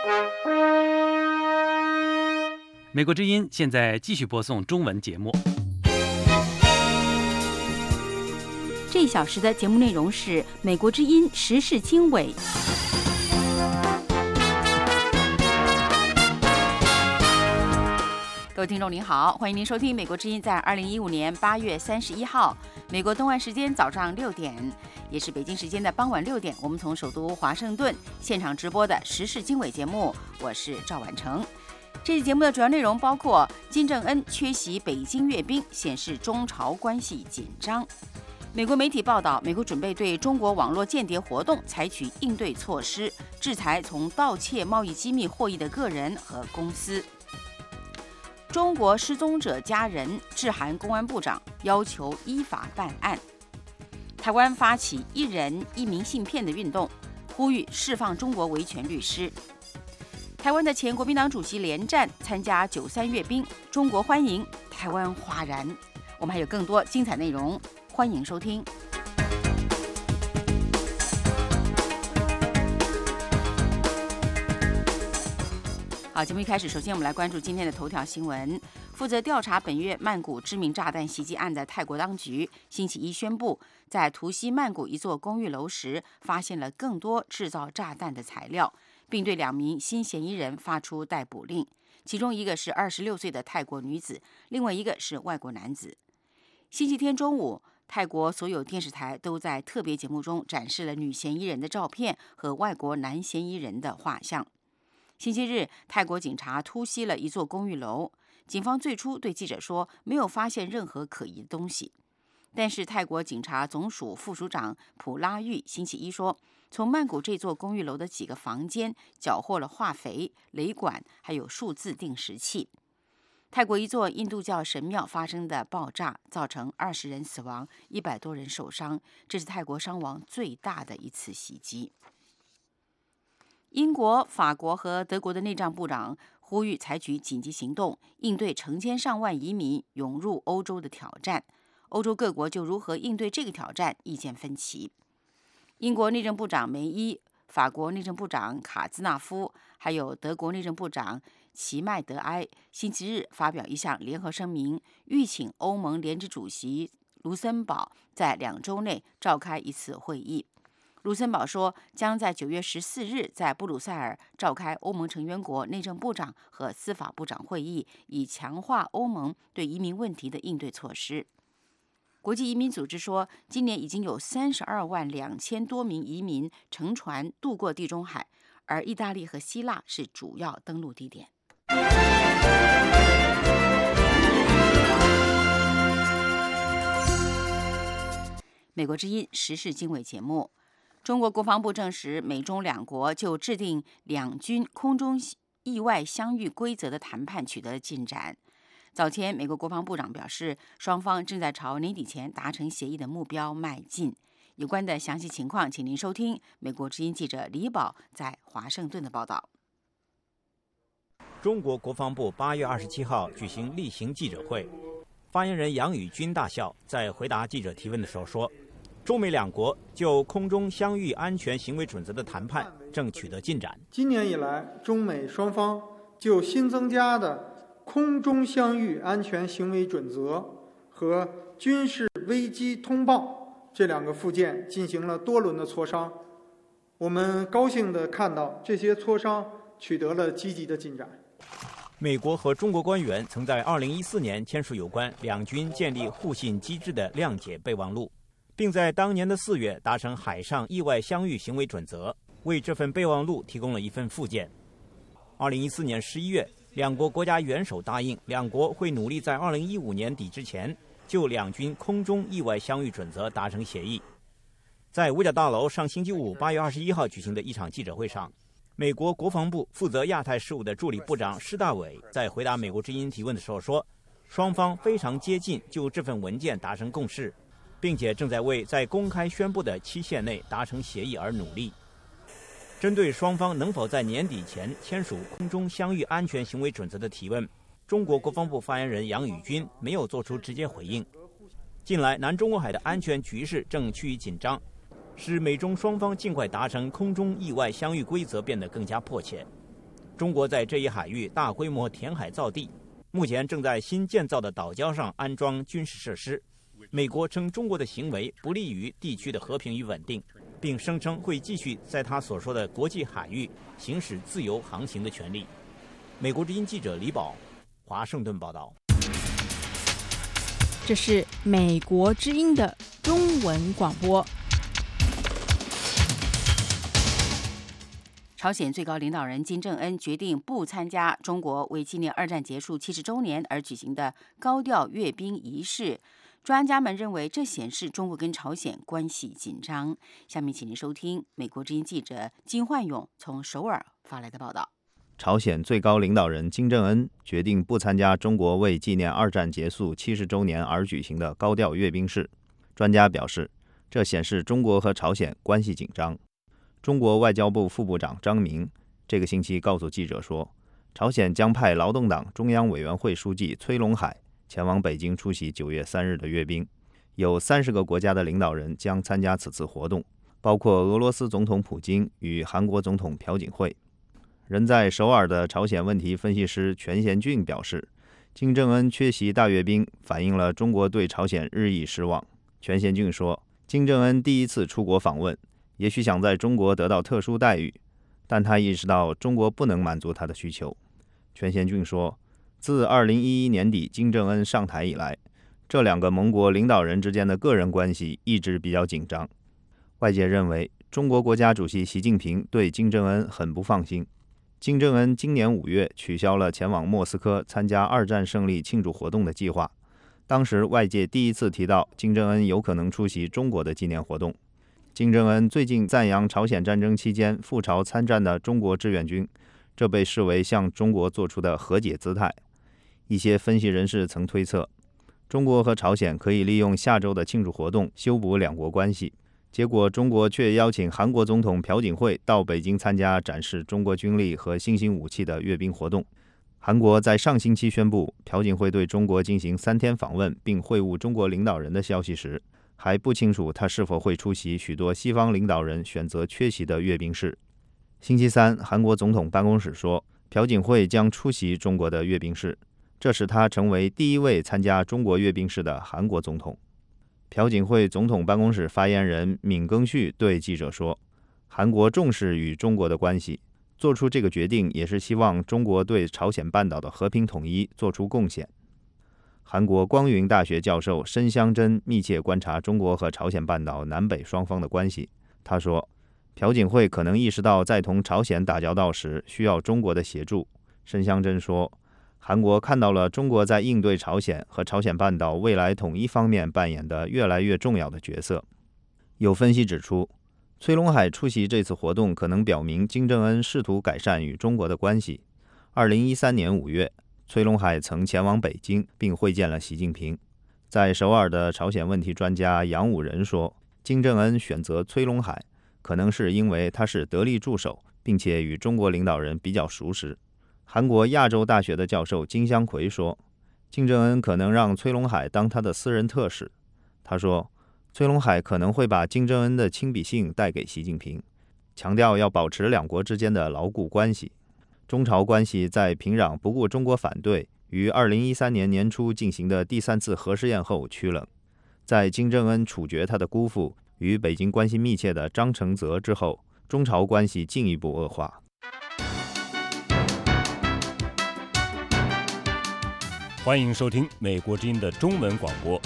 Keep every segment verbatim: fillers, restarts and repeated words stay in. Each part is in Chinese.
美国之音现在继续播送中文节目。 这一小时的节目内容是美国之音时事经纬。各位听众您好，欢迎您收听美国之音在二零一五年八月三十一号美国东岸时间早上六点，也是北京时间的傍晚六点，我们从首都华盛顿现场直播的时事经纬节目，我是赵婉成。这期节目的主要内容包括金正恩缺席北京阅兵，显示中朝关系紧张。美国媒体报道，美国准备对中国网络间谍活动采取应对措施，制裁从盗窃贸易机密获益的个人和公司。中国失踪者家人致函公安部长，要求依法办案。台湾发起一人一明信片的运动，呼吁释放中国维权律师。台湾的前国民党主席连战参加九三阅兵，中国欢迎，台湾哗然。我们还有更多精彩内容，欢迎收听。好，节目一开始，首先我们来关注今天的头条新闻。负责调查本月曼谷致命炸弹袭击案的泰国当局，星期一宣布，在突袭曼谷一座公寓楼时，发现了更多制造炸弹的材料，并对两名新嫌疑人发出逮捕令。其中一个是二十六岁的泰国女子，另外一个是外国男子。星期天中午，泰国所有电视台都在特别节目中展示了女嫌疑人的照片和外国男嫌疑人的画像。星期日，泰国警察突袭了一座公寓楼。警方最初对记者说，没有发现任何可疑的东西。但是泰国警察总署副署长普拉玉星期一说，从曼谷这座公寓楼的几个房间缴获了化肥、雷管，还有数字定时器。泰国一座印度教神庙发生的爆炸，造成二十人死亡，一百多人受伤，这是泰国伤亡最大的一次袭击。英国、法国和德国的内政部长呼吁采取紧急行动，应对成千上万移民涌入欧洲的挑战。欧洲各国就如何应对这个挑战意见分歧。英国内政部长梅伊、法国内政部长卡兹纳夫，还有德国内政部长齐迈德埃星期日发表一项联合声明，吁请欧盟联执主席卢森堡在两周内召开一次会议。卢森堡说，将在九月十四日在布鲁塞尔召开欧盟成员国内政部长和司法部长会议，以强化欧盟对移民问题的应对措施。国际移民组织说，今年已经有三十二万两千多名移民乘船渡过地中海，而意大利和希腊是主要登陆地点。美国之音时事经纬节目。中国国防部证实，美中两国就制定两军空中意外相遇规则的谈判取得了进展。早前，美国国防部长表示，双方正在朝年底前达成协议的目标迈进。有关的详细情况，请您收听美国之音记者李宝在华盛顿的报道。 中国国防部八月二十七号举行例行记者会，发言人杨宇军大校在回答记者提问的时候说，中美两国就空中相遇安全行为准则的谈判正取得进展。 今年以来，中美双方就新增加的空中相遇安全行为准则和军事危机通报这两个附件进行了多轮的磋商。我们高兴地看到这些磋商取得了积极的进展。 美国和中国官员曾在二零一四年签署有关两军建立互信机制的谅解备忘录，并在当年的四月达成海上意外相遇行为准则，为这份备忘录提供了一份附件。二零一四年十一月，两国国家元首答应，两国会努力在二零一五年底之前就两军空中意外相遇准则达成协议。在五角大楼上星期五八月二十一号举行的一场记者会上，美国国防部负责亚太事务的助理部长施大伟在回答美国之音提问的时候说，双方非常接近就这份文件达成共识，并且正在为在公开宣布的期限内达成协议而努力。针对双方能否在年底前签署空中相遇安全行为准则的提问，中国国防部发言人杨宇军没有做出直接回应。近来南中国海的安全局势正趋于紧张，使美中双方尽快达成空中意外相遇规则变得更加迫切。 中国在这一海域大规模填海造地，目前正在新建造的岛礁上安装军事设施。美国称中国的行为不利于地区的和平与稳定，并声称会继续在他所说的国际海域行使自由航行的权利。美国之音记者李宝，华盛顿报道。 这是美国之音的中文广播。 朝鲜最高领导人金正恩决定不参加中国为纪念二战结束七十周年而举行的高调阅兵仪式。专家们认为，这显示中国跟朝鲜关系紧张。下面请您收听美国之音记者金焕勇从首尔发来的报道。 朝鲜最高领导人金正恩决定不参加中国为纪念二战结束七十周年而举行的高调阅兵式。专家表示，这显示中国和朝鲜关系紧张。中国外交部副部长张明这个星期告诉记者说，朝鲜将派劳动党中央委员会书记崔龙海前往北京出席九月三日的阅兵，有三十个国家的领导人将参加此次活动，包括俄罗斯总统普京与韩国总统朴槿惠。人在首尔的朝鲜问题分析师全贤俊表示，金正恩缺席大阅兵反映了中国对朝鲜日益失望。全贤俊说，金正恩第一次出国访问，也许想在中国得到特殊待遇，但他意识到中国不能满足他的需求。全贤俊说，自二零一一年底金正恩上台以来，这两个盟国领导人之间的个人关系一直比较紧张。外界认为，中国国家主席习近平对金正恩很不放心。金正恩今年五月取消了前往莫斯科参加二战胜利庆祝活动的计划，当时外界第一次提到金正恩有可能出席中国的纪念活动。金正恩最近赞扬朝鲜战争期间赴朝参战的中国志愿军，这被视为向中国做出的和解姿态。一些分析人士曾推测，中国和朝鲜可以利用下周的庆祝活动修补两国关系，结果中国却邀请韩国总统朴槿惠到北京参加展示中国军力和新型武器的阅兵活动。韩国在上星期宣布朴槿惠对中国进行三天访问并会晤中国领导人的消息时，还不清楚他是否会出席许多西方领导人选择缺席的阅兵式。星期三，韩国总统办公室说，朴槿惠将出席中国的阅兵式，这使他成为第一位参加中国阅兵式的韩国总统。朴槿惠总统办公室发言人闵耕旭对记者说，韩国重视与中国的关系，做出这个决定也是希望中国对朝鲜半岛的和平统一做出贡献。韩国光云大学教授申香珍密切观察中国和朝鲜半岛南北双方的关系。他说，朴槿惠可能意识到在同朝鲜打交道时需要中国的协助。申香珍说，韩国看到了中国在应对朝鲜和朝鲜半岛未来统一方面扮演的越来越重要的角色。有分析指出，崔龙海出席这次活动可能表明金正恩试图改善与中国的关系。二零一三年五月，崔龙海曾前往北京并会见了习近平。在首尔的朝鲜问题专家杨武仁说，金正恩选择崔龙海可能是因为他是得力助手，并且与中国领导人比较熟识。韩国亚洲大学的教授金香奎说，金正恩可能让崔龙海当他的私人特使。他说，崔龙海可能会把金正恩的亲笔信带给习近平，强调要保持两国之间的牢固关系。中朝关系在平壤不顾中国反对，于二零一三年年初进行的第三次核试验后趋冷。在金正恩处决他的姑父与北京关系密切的张承泽之后，中朝关系进一步恶化。 欢迎收听美国之音的中文广播。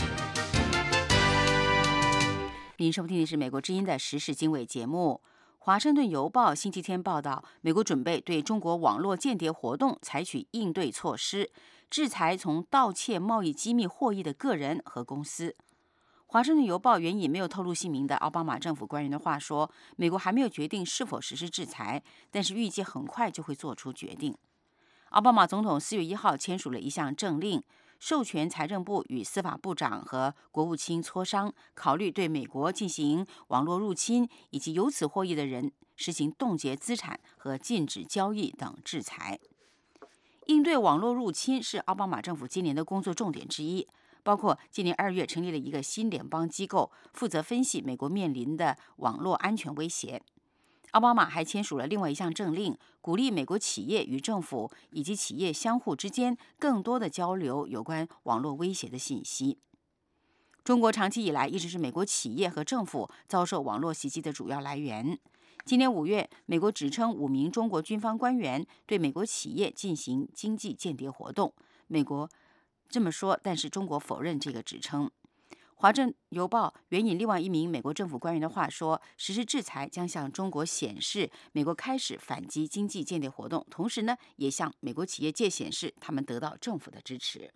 您收听的是美国之音的时事经纬节目。华盛顿邮报星期天报道，美国准备对中国网络间谍活动采取应对措施，制裁从盗窃贸易机密获益的个人和公司。华盛顿邮报援引没有透露姓名的奥巴马政府官员的话说，美国还没有决定是否实施制裁，但是预计很快就会做出决定。奥巴马总统四月一号签署了一项政令，授权财政部与司法部长和国务卿磋商，考虑对美国进行网络入侵以及由此获益的人实行冻结资产和禁止交易等制裁。应对网络入侵是奥巴马政府今年的工作重点之一，包括今年二月成立了一个新联邦机构，负责分析美国面临的网络安全威胁。 奥巴马还签署了另外一项政令，鼓励美国企业与政府以及企业相互之间更多的交流有关网络威胁的信息。中国长期以来一直是美国企业和政府遭受网络袭击的主要来源。今年五月，美国指称五名中国军方官员对美国企业进行经济间谍活动。美国这么说，但是中国否认这个指称。华盛顿邮报援引另外一名美国政府官员的话说，实施制裁将向中国显示美国开始反击经济间谍活动，同时呢，也向美国企业界显示他们得到政府的支持。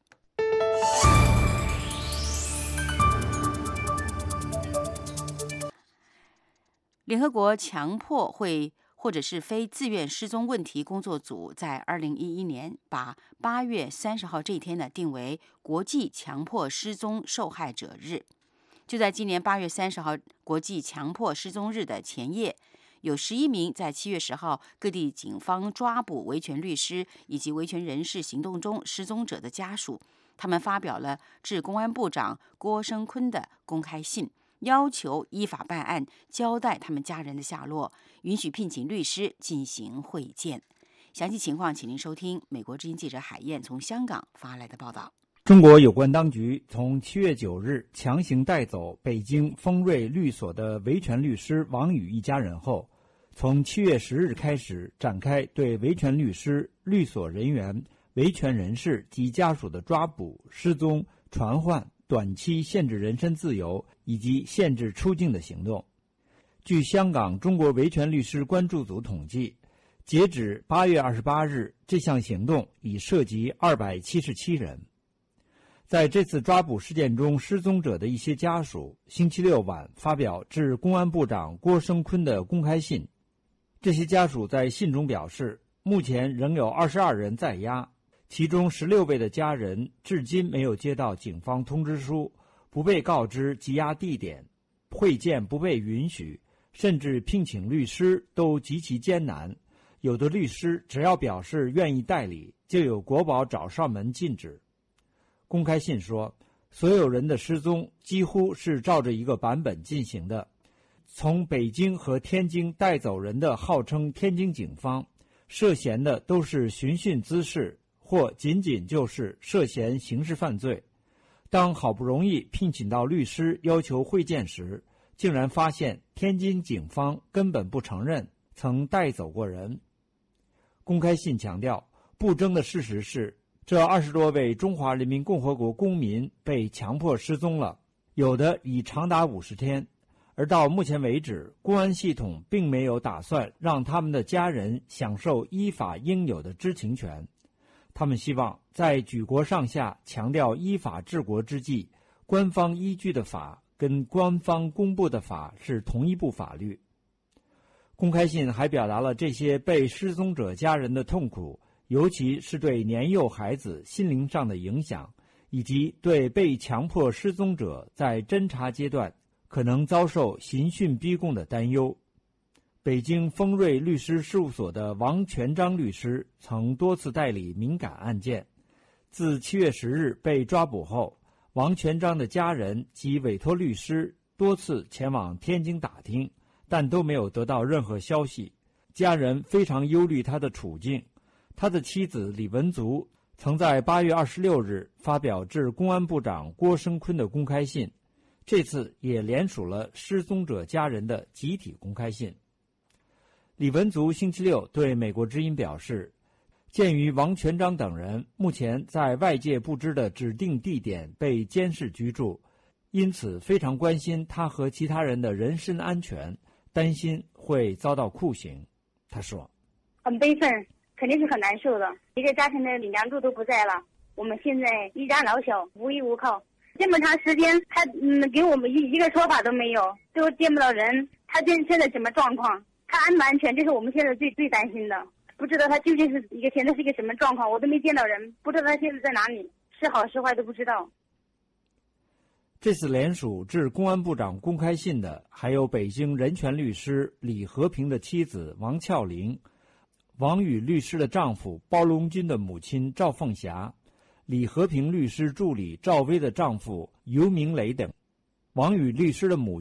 联合国强迫会或者是非自愿失踪问题工作组在二零一一年把八月三十号这一天呢定为国际强迫失踪受害者日。就在今年八月三十号国际强迫失踪日的前夜，有十一名在七月十号各地警方抓捕维权律师以及维权人士行动中失踪者的家属，他们发表了致公安部长郭声琨的公开信，要求依法办案，交代他们家人的下落，允许聘请律师进行会见。详细情况请您收听美国之音记者海燕从香港发来的报道。 中国有关当局从七月九日强行带走北京丰瑞律所的维权律师王宇一家人后，从七月十日开始展开对维权律师、律所人员、维权人士及家属的抓捕、失踪、传唤、短期限制人身自由以及限制出境的行动。据香港中国维权律师关注组统计，截止八月二十八日，这项行动已涉及二百七十七人。在这次抓捕事件中失踪者的一些家属，星期六晚发表致公安部长郭声琨的公开信。这些家属在信中表示，目前仍有二十二人在押，其中十六位的家人至今没有接到警方通知书，不被告知羁押地点，会见不被允许，甚至聘请律师都极其艰难。有的律师只要表示愿意代理，就有国保找上门禁止。公开信说，所有人的失踪几乎是照着一个版本进行的。从北京和天津带走人的号称天津警方，涉嫌的都是寻衅滋事，或仅仅就是涉嫌刑事犯罪。当好不容易聘请到律师要求会见时，竟然发现天津警方根本不承认曾带走过人。公开信强调，不争的事实是，这二十多位中华人民共和国公民被强迫失踪了，有的已长达五十天，而到目前为止，公安系统并没有打算让他们的家人享受依法应有的知情权。他们希望在举国上下强调依法治国之际，官方依据的法跟官方公布的法是同一部法律。公开信还表达了这些被失踪者家人的痛苦，尤其是对年幼孩子心灵上的影响，以及对被强迫失踪者在侦查阶段可能遭受刑讯逼供的担忧。北京丰瑞律师事务所的王全章律师曾多次代理敏感案件。自七月十日被抓捕后，王全章的家人及委托律师多次前往天津打听，但都没有得到任何消息。家人非常忧虑他的处境。他的妻子李文足曾在八月二十六日发表致公安部长郭声琨的公开信，这次也联署了失踪者家人的集体公开信。李文足星期六对美国之音表示，鉴于王全章等人目前在外界不知的指定地点被监视居住，因此非常关心他和其他人的人身安全，担心会遭到酷刑。他说， 很悲愤，肯定是很难受的，一个家庭的梁柱都不在了，我们现在一家老小无依无靠，这么长时间他嗯给我们一一个说法都没有，都见不到人，他现现在什么状况，他安不安全，这是我们现在最最担心的。不知道他究竟是一个现在是一个什么状况，我都没见到人，不知道他现在在哪里，是好是坏都不知道。 这次联署致公安部长公开信的还有北京人权律师李和平的妻子王俏玲，王宇律师的丈夫包龙军的母亲赵凤霞，李和平律师助理赵薇的丈夫尤明磊等。王宇律师的母亲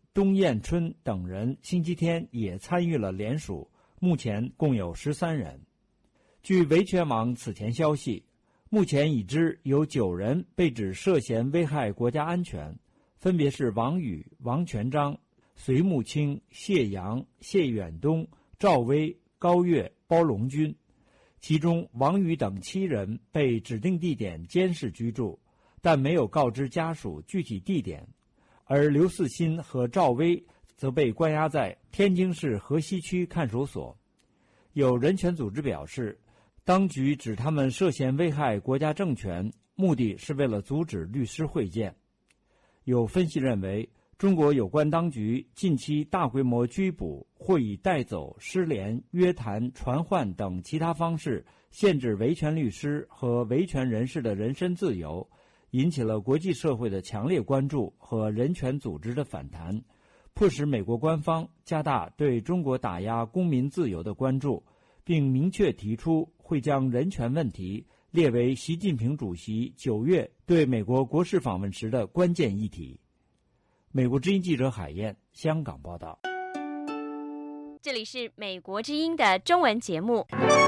钟彦春等人星期天也参与了联署，目前共有十三人。据维权网此前消息，目前已知有九人被指涉嫌危害国家安全，分别是王宇、王全章、隋木清、谢阳、谢远东、赵薇、高跃、包龙军。其中王宇等七人被指定地点监视居住，但没有告知家属具体地点，而刘四新和赵薇则被关押在天津市河西区看守所。有人权组织表示，当局指他们涉嫌危害国家政权，目的是为了阻止律师会见。有分析认为，中国有关当局近期大规模拘捕或以带走、失联、约谈、传唤等其他方式限制维权律师和维权人士的人身自由，引起了国际社会的强烈关注和人权组织的反弹，迫使美国官方加大对中国打压公民自由的关注，并明确提出会将人权问题列为习近平主席九月对美国国事访问时的关键议题。美国之音记者海燕，香港报道。 这里是美国之音的中文节目。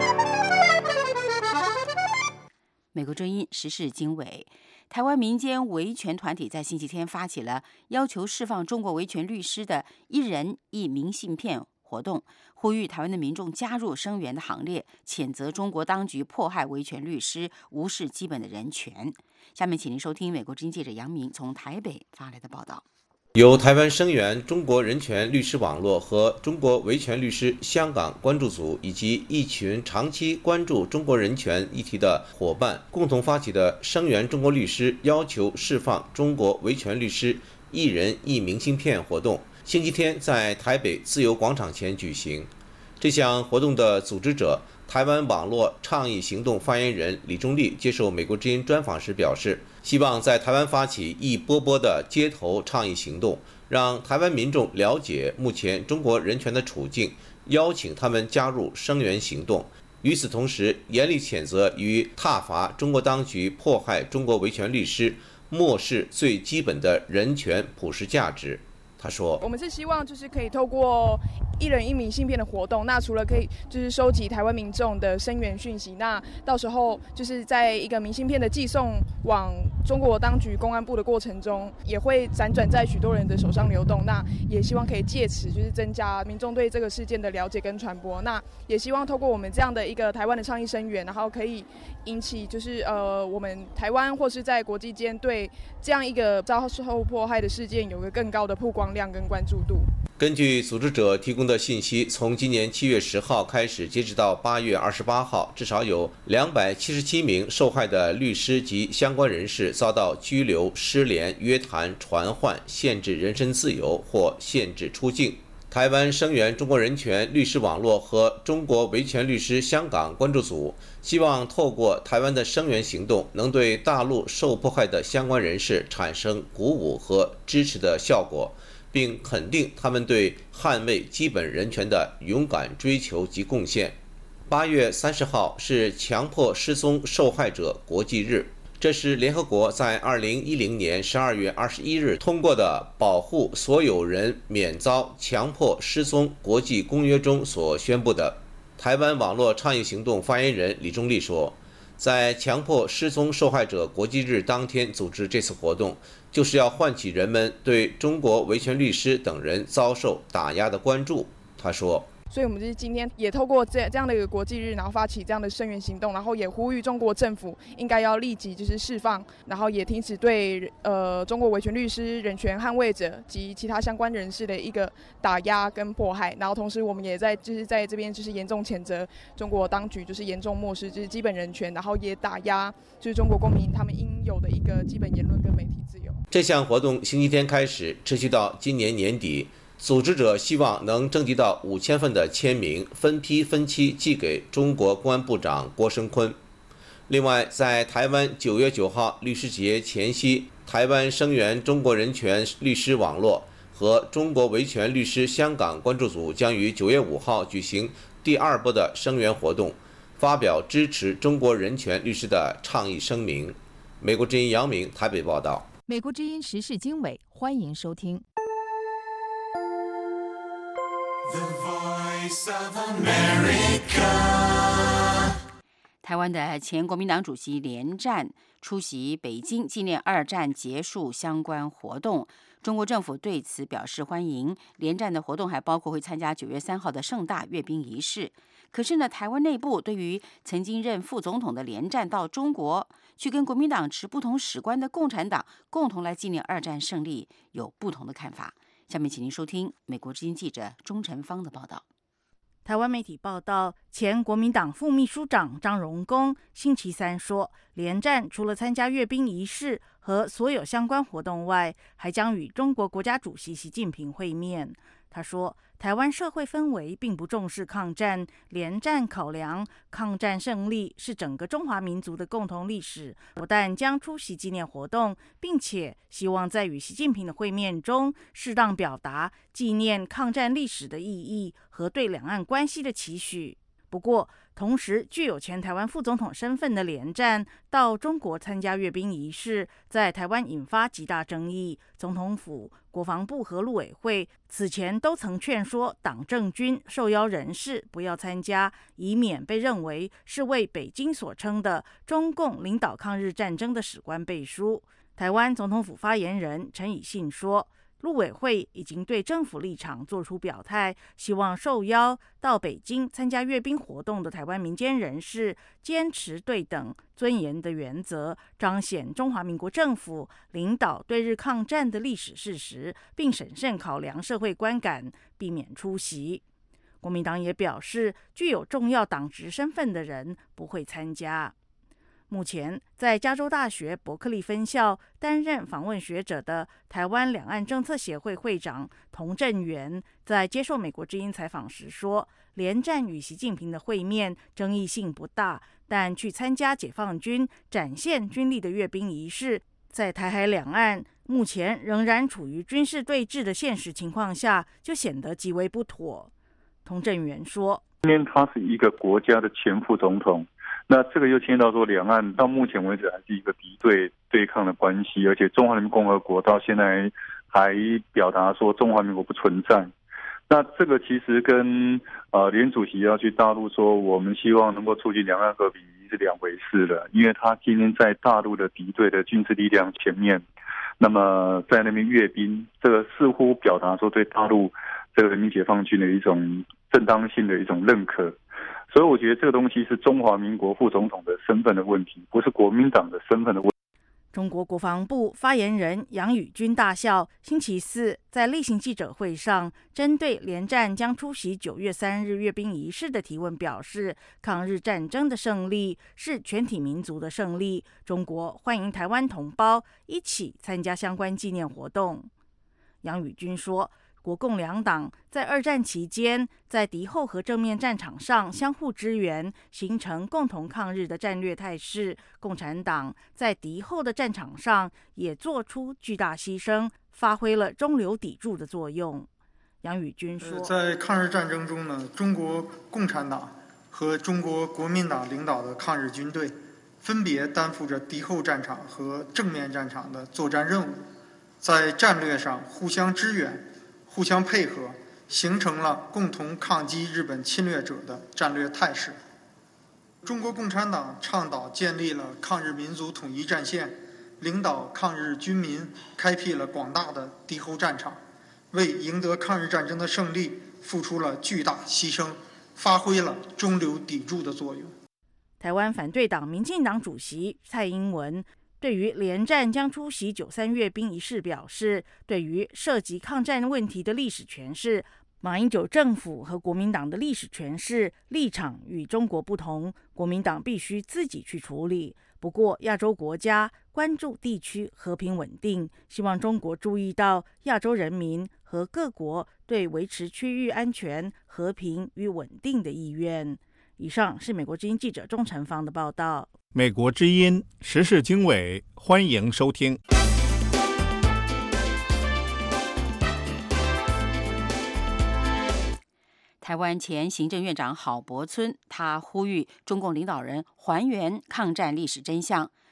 美国之音时事经纬，台湾民间维权团体在星期天发起了要求释放中国维权律师的一人一明信片活动，呼吁台湾的民众加入声援的行列，谴责中国当局迫害维权律师，无视基本的人权。下面请您收听美国之音记者杨明从台北发来的报道。 由台湾声援中国人权律师网络和中国维权律师香港关注组以及一群长期关注中国人权议题的伙伴共同发起的声援中国律师要求释放中国维权律师一人一明信片活动，星期天在台北自由广场前举行。这项活动的组织者台湾网络倡议行动发言人李忠立接受美国之音专访时表示，希望在台湾发起一波波的街头倡议行动，让台湾民众了解目前中国人权的处境，邀请他们加入声援行动。与此同时，严厉谴责与挞伐中国当局迫害中国维权律师，漠视最基本的人权普世价值。他说， 我们是希望就是可以透过一人一明信片的活动，那除了可以就是收集台湾民众的声援讯息，那到时候就是在一个明信片的寄送往中国当局公安部的过程中，也会辗转在许多人的手上流动，那也希望可以借此就是增加民众对这个事件的了解跟传播，那也希望透过我们这样的一个台湾的倡议声援，然后可以引起就是呃我们台湾或是在国际间对这样一个遭受迫害的事件有个更高的曝光量跟关注度。 根据组织者提供的信息，从今年七月十号开始，截止到八月二十八号，至少有两百七十七名受害的律师及相关人士遭到拘留、失联、约谈、传唤、限制人身自由或限制出境。台湾声援中国人权律师网络和中国维权律师香港关注组希望透过台湾的声援行动，能对大陆受迫害的相关人士产生鼓舞和支持的效果，并肯定他们对捍卫基本人权的勇敢追求及贡献。八月三十号是强迫失踪受害者国际日，这是联合国在二零一零年十二月二十一日通过的保护所有人免遭强迫失踪国际公约中所宣布的。台湾网络倡议行动发言人李忠立说，在强迫失踪受害者国际日当天组织这次活动，就是要唤起人们对中国维权律师等人遭受打压的关注。他说， 所以我们就是今天也透过这这样的一个国际日，然后发起这样的声援行动，然后也呼吁中国政府应该要立即就是释放，然后也停止对呃中国维权律师、人权捍卫者及其他相关人士的一个打压跟迫害。然后同时我们也在就是在这边就是严重谴责中国当局就是严重漠视就是基本人权，然后也打压就是中国公民他们应有的一个基本言论跟媒体自由。 这项活动星期天开始，持续到今年年底。组织者希望能征集到五千份的签名，分批分期寄给中国公安部长郭声琨。另外，在台湾九月九号律师节前夕，台湾声援中国人权律师网络和中国维权律师香港关注组将于九月五号举行第二波的声援活动，发表支持中国人权律师的倡议声明。美国之音杨明台北报道。 美国之音时事经纬，欢迎收听。 Voice of America。 台湾的前国民党主席连战出席北京纪念二战结束相关活动，中国政府对此表示欢迎。连战的活动还包括会参加九月三号的盛大阅兵仪式。可是呢，台湾内部对于曾经任副总统的连战到中国去跟国民党持不同史观的共产党共同来纪念二战胜利，有不同的看法。下面请您收听美国之音记者钟晨芳的报道。 台湾媒体报道，前国民党副秘书长张荣恭星期三说，连战除了参加阅兵仪式和所有相关活动外，还将与中国国家主席习近平会面。他说，台湾社会氛围并不重视抗战，连战考量抗战胜利是整个中华民族的共同历史，不但将出席纪念活动，并且希望在与习近平的会面中适当表达纪念抗战历史的意义和对两岸关系的期许。不过，同时具有前台湾副总统身份的连战到中国参加阅兵仪式，在台湾引发极大争议。总统府、国防部和陆委会此前都曾劝说党政军受邀人士不要参加，以免被认为是为北京所称的中共领导抗日战争的史观背书。台湾总统府发言人陈以信说，陆委会已经对政府立场做出表态，希望受邀到北京参加阅兵活动的台湾民间人士坚持对等尊严的原则，彰显中华民国政府领导对日抗战的历史事实，并审慎考量社会观感，避免出席。国民党也表示，具有重要党职身份的人不会参加。目前，在加州大学伯克利分校担任访问学者的台湾两岸政策协会会长童振源，在接受美国之音采访时说，连战与习近平的会面争议性不大，但去参加解放军展现军力的阅兵仪式，在台海两岸目前仍然处于军事对峙的现实情况下，就显得极为不妥。童振源说， 今天他是一个国家的前副总统，那这个又牵到说，两岸到目前为止还是一个敌对对抗的关系，而且中华人民共和国到现在还表达说中华民国不存在。那这个其实跟呃连主席要去大陆说我们希望能够促进两岸和平是两回事了，因为他今天在大陆的敌对的军事力量前面，那么在那边阅兵，这个似乎表达说对大陆这个人民解放军的一种正当性的一种认可。所以我觉得这个东西是中华民国副总统的身份的问题，不是国民党的身份的问题。 中国国防部发言人杨宇军大校星期四在例行记者会上，针对连战将出席九月三日阅兵仪式的提问表示，抗日战争的胜利是全体民族的胜利，中国欢迎台湾同胞一起参加相关纪念活动。杨宇军说，国共两党在二战期间在敌后和正面战场上相互支援，形成共同抗日的战略态势。共产党在敌后的战场上也做出巨大牺牲，发挥了中流砥柱的作用。杨宇军说， 在抗日战争中呢，中国共产党和中国国民党领导的抗日军队分别担负着敌后战场和正面战场的作战任务，在战略上互相支援、互相配合，形成了共同抗击日本侵略者的战略态势。中国共产党倡导建立了抗日民族统一战线，领导抗日军民开辟了广大的敌后战场，为赢得抗日战争的胜利付出了巨大牺牲，发挥了中流砥柱的作用。 台湾反对党民进党主席蔡英文对于连战将出席九三阅兵仪式表示，对于涉及抗战问题的历史诠释，马英九政府和国民党的历史诠释立场与中国不同，国民党必须自己去处理。不过，亚洲国家关注地区和平稳定，希望中国注意到亚洲人民和各国对维持区域安全、和平与稳定的意愿。以上是美国之音记者钟晨芳的报道。 美国之音时事经纬，欢迎收听。 台湾前行政院长郝柏村，他呼吁中共领导人还原抗战历史真相，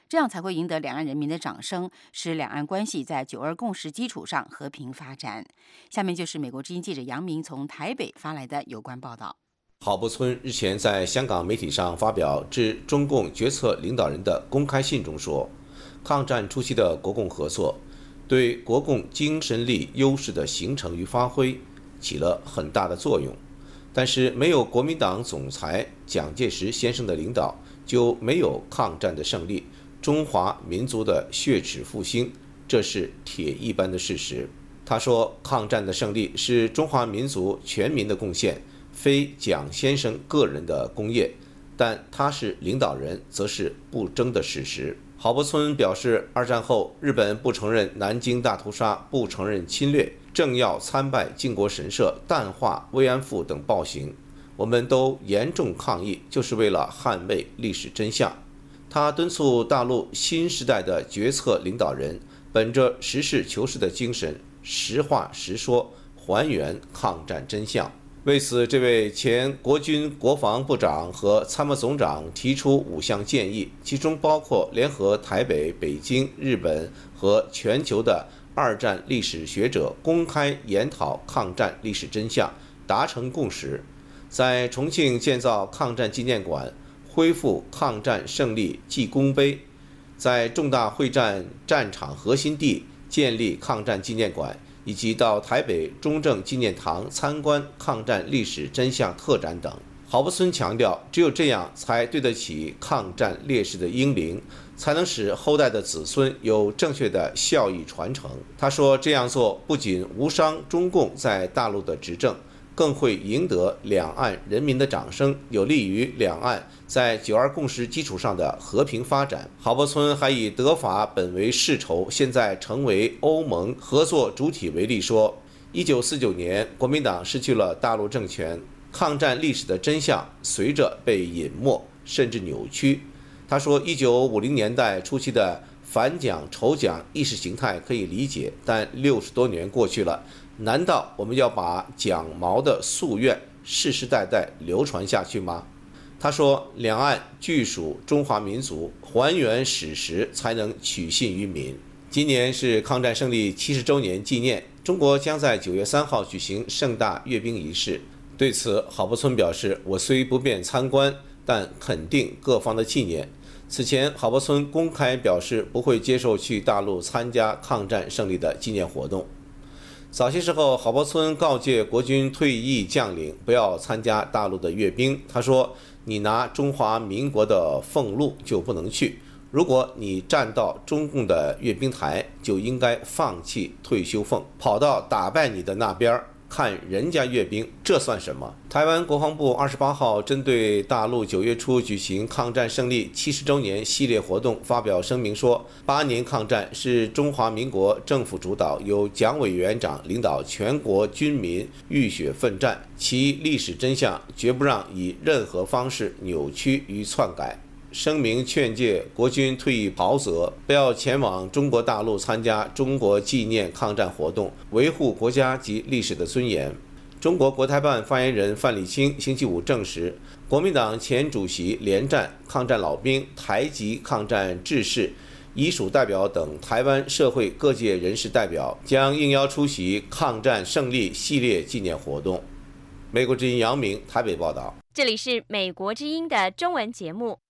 这样才会赢得两岸人民的掌声，使两岸关系在九二共识基础上和平发展。下面就是美国之音记者杨明从台北发来的有关报道。 郝柏村日前在香港媒体上发表致中共决策领导人的公开信中说，抗战初期的国共合作对国共精神力优势的形成与发挥起了很大的作用，但是没有国民党总裁蒋介石先生的领导，就没有抗战的胜利，中华民族的血耻复兴，这是铁一般的事实。他说，抗战的胜利是中华民族全民的贡献，非蒋先生个人的功业，但他是领导人，则是不争的事实。郝柏村表示，二战后日本不承认南京大屠杀，不承认侵略，正要参拜靖国神社，淡化慰安妇等暴行，我们都严重抗议，就是为了捍卫历史真相。他敦促大陆新时代的决策领导人本着实事求是的精神，实话实说，还原抗战真相。为此，这位前国军国防部长和参谋总长提出五项建议，其中包括联合台北、北京、日本和全球的二战历史学者公开研讨抗战历史真相，达成共识，在重庆建造抗战纪念馆，恢复抗战胜利记功碑，在重大会战战场核心地建立抗战纪念馆，以及到台北中正纪念堂参观抗战历史真相特展等。郝柏村强调，只有这样才对得起抗战烈士的英灵，才能使后代的子孙有正确的效益传承。他说，这样做不仅无伤中共在大陆的执政，更会赢得两岸人民的掌声，有利于两岸在九二共识基础上的和平发展。郝柏村还以德法本为世仇，现在成为欧盟合作主体为例说，一九四九年国民党失去了大陆政权，抗战历史的真相随着被隐没甚至扭曲。他说，一九五零年代初期的反蒋仇蒋意识形态可以理解，但六十多年过去了，难道我们要把蒋毛的夙愿世世代代流传下去吗？他说，两岸俱属中华民族，还原史实才能取信于民。今年是抗战胜利七十周年纪念，中国将在九月三号举行盛大阅兵仪式。对此，郝柏村表示，我虽不便参观，但肯定各方的纪念。此前，郝柏村公开表示不会接受去大陆参加抗战胜利的纪念活动。早些时候，郝柏村告诫国军退役将领不要参加大陆的阅兵。他说，你拿中华民国的俸禄就不能去，如果你站到中共的阅兵台，就应该放弃退休俸，跑到打败你的那边看人家阅兵，这算什么？台湾国防部二十八号针对大陆九月初举行抗战胜利七十周年系列活动发表声明说，八年抗战是中华民国政府主导，由蒋委员长领导全国军民浴血奋战，其历史真相绝不让以任何方式扭曲与篡改。声明劝诫国军退役袍泽不要前往中国大陆参加中国纪念抗战活动，维护国家及历史的尊严。中国国台办发言人范礼清星期五证实，国民党前主席连战、抗战老兵、台籍抗战志士、遗属代表等台湾社会各界人士代表将应邀出席抗战胜利系列纪念活动。美国之音杨明台北报道。 这里是美国之音的中文节目。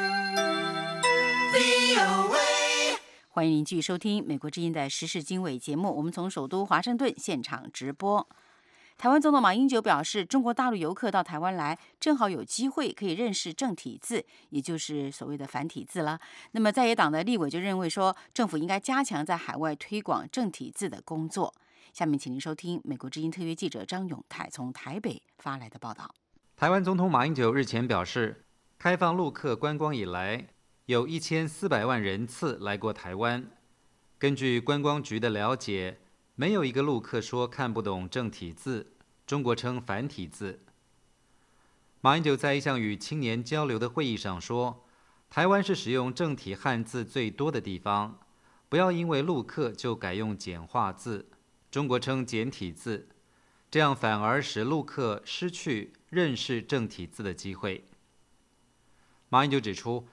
欢迎您继续收听美国之音的时事经纬节目，我们从首都华盛顿现场直播。台湾总统马英九表示，中国大陆游客到台湾来，正好有机会可以认识正体字，也就是所谓的繁体字了。那么在野党的立委就认为说，政府应该加强在海外推广正体字的工作。下面请您收听美国之音特约记者张永泰从台北发来的报道。 台湾总统马英九日前表示，开放陆客观光以来，有一千四百万人次来过台湾。根据观光局的了解，没有一个陆客说看不懂正体字，中国称繁体字。马英九在一项与青年交流的会议上说，台湾是使用正体汉字最多的地方，不要因为陆客就改用简化字，中国称简体字，这样反而使陆客失去认识正体字的机会。马英九指出，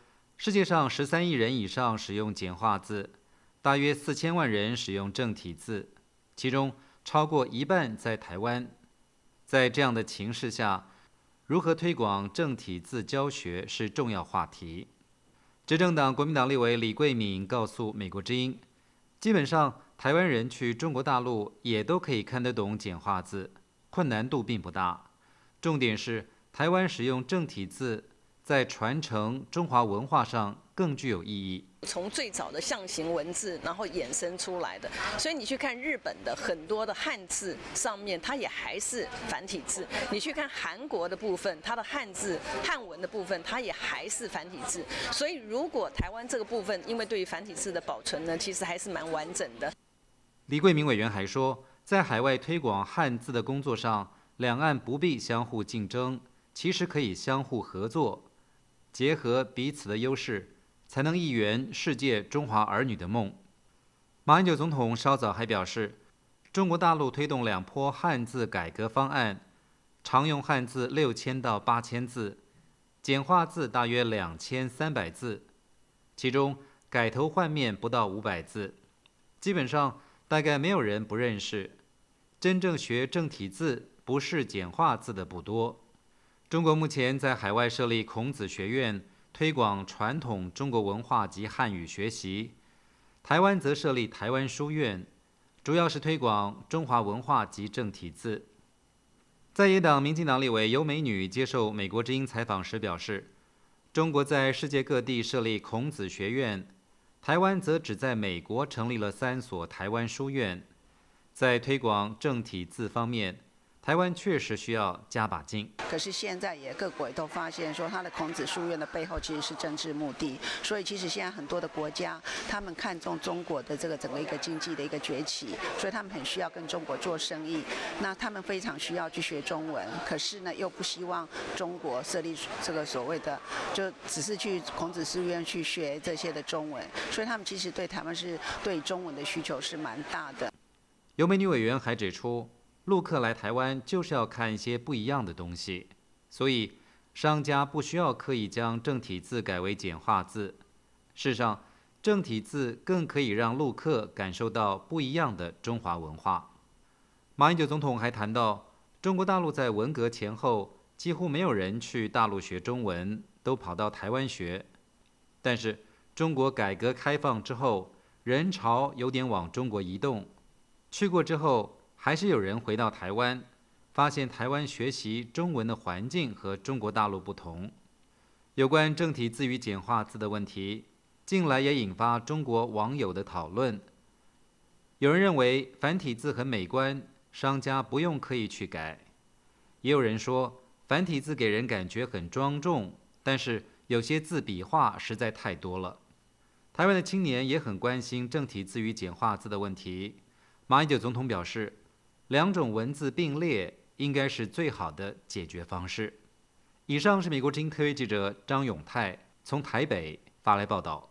世界上十三亿人以上使用简化字，大约四千万人使用正体字，其中超过一半在台湾。在这样的情势下，如何推广正体字教学是重要话题。执政党国民党立委李桂敏告诉美国之音，基本上台湾人去中国大陆也都可以看得懂简化字，困难度并不大。重点是台湾使用正体字在传承中华文化上更具有意义。 从最早的象形文字，然后衍生出来的，所以你去看日本的很多的汉字上面，它也还是繁体字；你去看韩国的部分，它的汉字汉文的部分，它也还是繁体字。所以如果台湾这个部分，因为对于繁体字的保存呢，其实还是蛮完整的。 李桂明委员还说，在海外推广汉字的工作上，两岸不必相互竞争，其实可以相互合作，结合彼此的优势，才能一圆世界中华儿女的梦。马英九总统稍早还表示，中国大陆推动两波汉字改革方案，常用汉字六千到八千字，简化字大约两千三百字，其中改头换面不到五百字，基本上大概没有人不认识。真正学正体字不是简化字的不多。中国目前在海外设立孔子学院，推广传统中国文化及汉语学习；台湾则设立台湾书院，主要是推广中华文化及正体字。在野党民进党立委尤美女接受美国之音采访时表示，中国在世界各地设立孔子学院，台湾则只在美国成立了三所台湾书院。在推广正体字方面，台湾确实需要加把劲。 可是现在也各国也都发现说，他的孔子书院的背后其实是政治目的，所以其实现在很多的国家，他们看重中国的这个整个一个经济的一个崛起，所以他们很需要跟中国做生意。那他们非常需要去学中文，可是呢又不希望中国设立这个所谓的，就只是去孔子书院去学这些的中文，所以他们其实对台湾是对中文的需求是蛮大的。 尤美女委员还指出，陆客来台湾就是要看一些不一样的东西，所以商家不需要刻意将正体字改为简化字。事实上，正体字更可以让陆客感受到不一样的中华文化。马英九总统还谈到，中国大陆在文革前后几乎没有人去大陆学中文，都跑到台湾学。但是中国改革开放之后，人潮有点往中国移动，去过之后还是有人回到台湾，发现台湾学习中文的环境和中国大陆不同。有关正体字与简化字的问题，近来也引发中国网友的讨论。有人认为繁体字很美观，商家不用刻意去改；也有人说繁体字给人感觉很庄重，但是有些字笔画实在太多了。台湾的青年也很关心正体字与简化字的问题。马英九总统表示，两种文字并列应该是最好的解决方式。以上是美国之音特约记者张永泰从台北发来报道。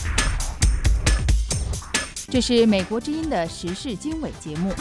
这是美国之音的时事经纬节目。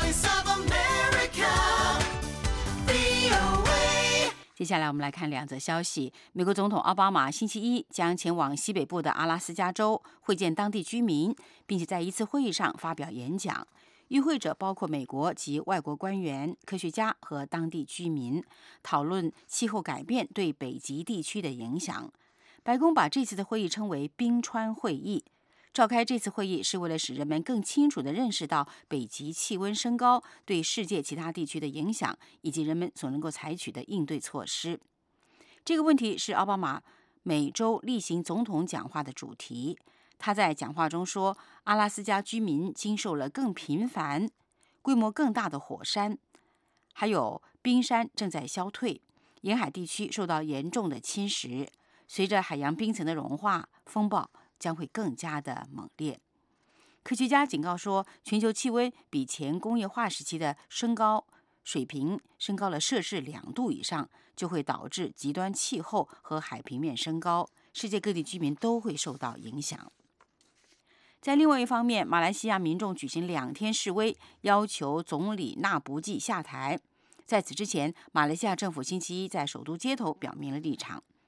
接下来我们来看两则消息。美国总统奥巴马星期一将前往西北部的阿拉斯加州会见当地居民，并且在一次会议上发表演讲。与会者包括美国及外国官员、科学家和当地居民，讨论气候改变对北极地区的影响。白宫把这次的会议称为冰川会议。召开这次会议是为了使人们更清楚地认识到北极气温升高对世界其他地区的影响，以及人们所能够采取的应对措施。这个问题是奥巴马每周例行总统讲话的主题。他在讲话中说，阿拉斯加居民经受了更频繁、规模更大的火山，还有冰山正在消退，沿海地区受到严重的侵蚀。随着海洋冰层的融化，风暴将会更加的猛烈。科学家警告说，全球气温比前工业化时期的升高水平升高了摄氏两度以上，就会导致极端气候和海平面升高，世界各地居民都会受到影响。在另外一方面，马来西亚民众举行两天示威，要求总理纳卜济下台。在此之前，马来西亚政府星期一在首都街头表明了立场。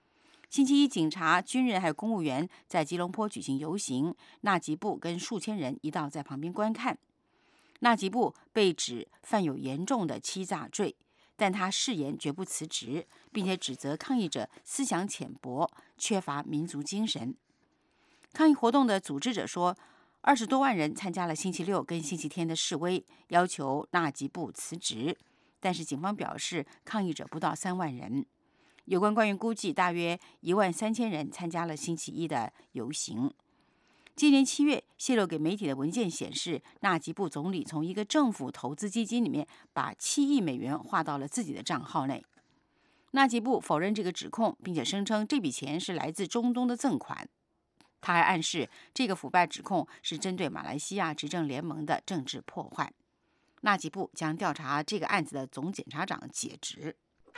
星期一，警察、军人还有公务员在吉隆坡举行游行，纳吉布跟数千人一道在旁边观看。纳吉布被指犯有严重的欺诈罪，但他誓言绝不辞职，并且指责抗议者思想浅薄，缺乏民族精神。抗议活动的组织者说，二十多万人参加了星期六跟星期天的示威，要求纳吉布辞职。但是警方表示，抗议者不到三万人。有关官员估计，大约一万三千人参加了星期一的游行。今年七月泄露给媒体的文件显示，纳吉布总理从一个政府投资基金里面把七亿美元划到了自己的账号内。纳吉布否认这个指控，并且声称这笔钱是来自中东的赠款。他还暗示，这个腐败指控是针对马来西亚执政联盟的政治破坏。纳吉布将调查这个案子的总检察长解职。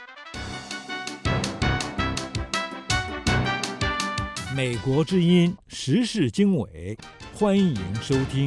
美国之音时事经纬，欢迎收听。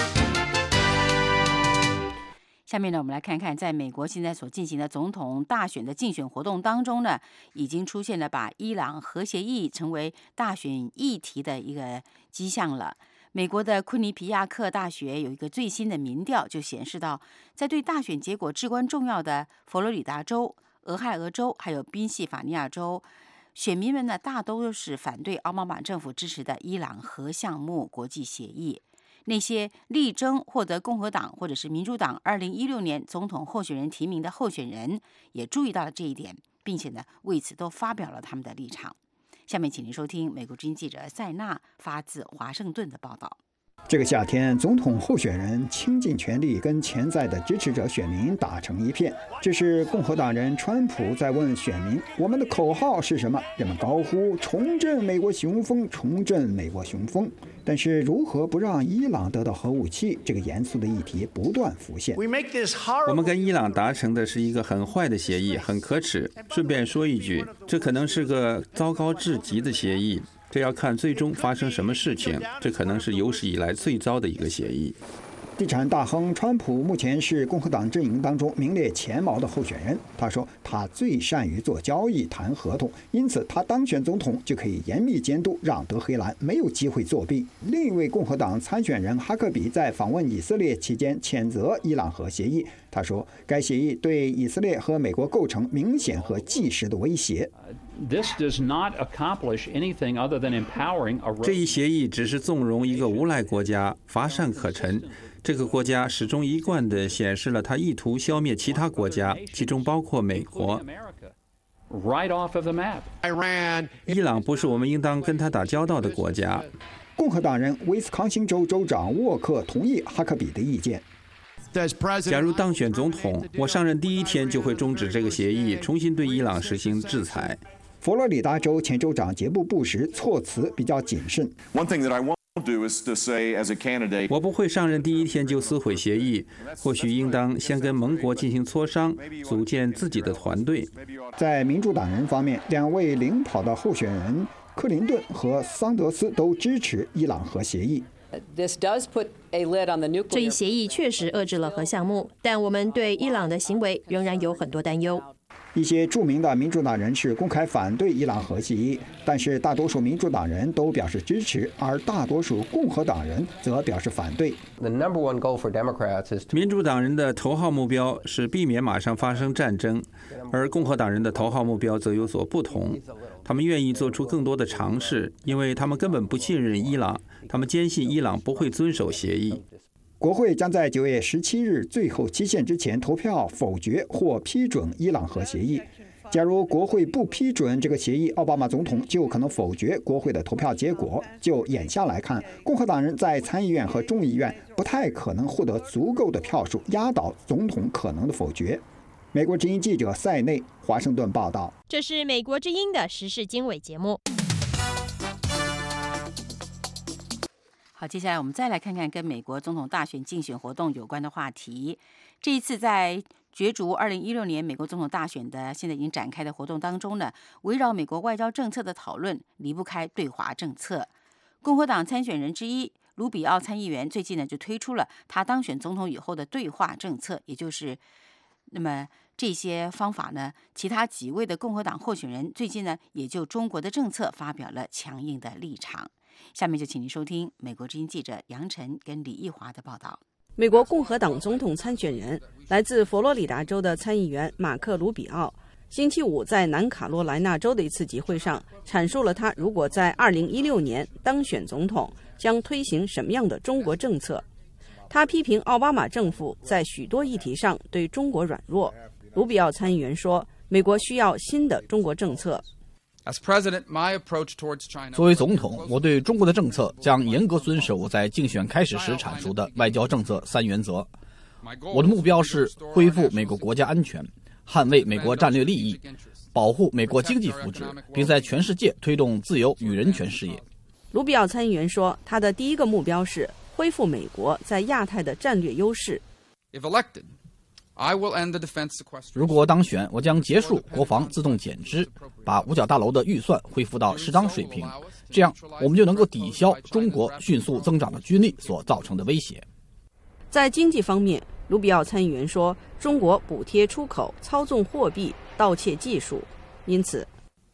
下面呢，我们来看看，在美国现在所进行的总统大选的竞选活动当中呢，已经出现了把伊朗核协议成为大选议题的一个迹象了。美国的昆尼皮亚克大学有一个最新的民调，就显示到，在对大选结果至关重要的佛罗里达州、俄亥俄州还有宾夕法尼亚州，选民们呢大都是反对奥巴马政府支持的伊朗核项目国际协议。那些力争获得共和党或者是民主党二零一六年总统候选人提名的候选人也注意到了这一点，并且呢为此都发表了他们的立场。下面请您收听美国之音记者塞纳发自华盛顿的报道。 这个夏天，总统候选人倾尽全力跟潜在的支持者选民打成一片。这是共和党人川普在问选民：“我们的口号是什么？”人们高呼：“重振美国雄风，重振美国雄风。”但是，如何不让伊朗得到核武器，这个严肃的议题不断浮现。 我们跟伊朗达成的是一个很坏的协议，很可耻。顺便说一句，这可能是个糟糕至极的协议。这要看最终发生什么事情，这可能是有史以来最糟的一个协议。 地产大亨川普目前是共和党阵营当中名列前茅的候选人。他说，他最善于做交易、谈合同，因此他当选总统就可以严密监督，让德黑兰没有机会作弊。另一位共和党参选人哈克比在访问以色列期间谴责伊朗核协议。他说，该协议对以色列和美国构成明显和即时的威胁。 这一协议只是纵容一个无赖国家，乏善可陈。这个国家始终一贯地显示了他意图消灭其他国家，其中包括美国。伊朗不是我们应当跟他打交道的国家。 共和党人威斯康星州州长沃克同意哈克比的意见。 假如当选总统，我上任第一天就会终止这个协议，重新对伊朗实行制裁。 佛罗里达州前州长杰布·布什措辞比较谨慎。 我不会上任第一天就撕毁协议，或许应当先跟盟国进行磋商，组建自己的团队。 在民主党人方面，两位领跑的候选人克林顿和桑德斯都支持伊朗核协议。 这一协议确实遏制了核项目，但我们对伊朗的行为仍然有很多担忧。 一些著名的民主党人士公开反对伊朗核协议，但是大多数民主党人都表示支持，而大多数共和党人则表示反对。 民主党人的头号目标是避免马上发生战争，而共和党人的头号目标则有所不同。他们愿意做出更多的尝试，因为他们根本不信任伊朗，他们坚信伊朗不会遵守协议。 国会将在九月十七日最后期限之前投票否决或批准伊朗核协议。假如国会不批准这个协议，奥巴马总统就可能否决国会的投票结果。就眼下来看，共和党人在参议院和众议院不太可能获得足够的票数压倒总统可能的否决。美国之音记者塞内，华盛顿报道。 这是美国之音的时事经纬节目。 好，接下来我们再来看看跟美国总统大选竞选活动有关的话题。这一次在角逐二零一六年美国总统大选的现在已经展开的活动当中呢，围绕美国外交政策的讨论离不开对华政策。共和党参选人之一卢比奥参议员最近呢就推出了他当选总统以后的对华政策，也就是那么这些方法呢，其他几位的共和党候选人最近呢，也就中国的政策发表了强硬的立场。下面就请您收听美国之音记者杨晨跟李义华的报道。 美国共和党总统参选人、来自佛罗里达州的参议员马克·卢比奥，星期五在南卡罗来纳州的一次集会上，阐述了他如果在二零一六年当选总统，将推行什么样的中国政策。他批评奥巴马政府在许多议题上对中国软弱。卢比奥参议员说，美国需要新的中国政策。 作为总统，我对中国的政策将严格遵守我在竞选开始时阐述的外交政策三原则。我的目标是恢复美国国家安全，捍卫美国战略利益，保护美国经济福祉，并在全世界推动自由与人权事业。 卢比奥参议员说，他的第一个目标是恢复美国在亚太的战略优势。 如果当选，我将结束国防自动减支，把五角大楼的预算恢复到适当水平，这样我们就能够抵消中国迅速增长的军力所造成的威胁。 在经济方面，卢比奥参议员说，中国补贴出口、操纵货币、盗窃技术，因此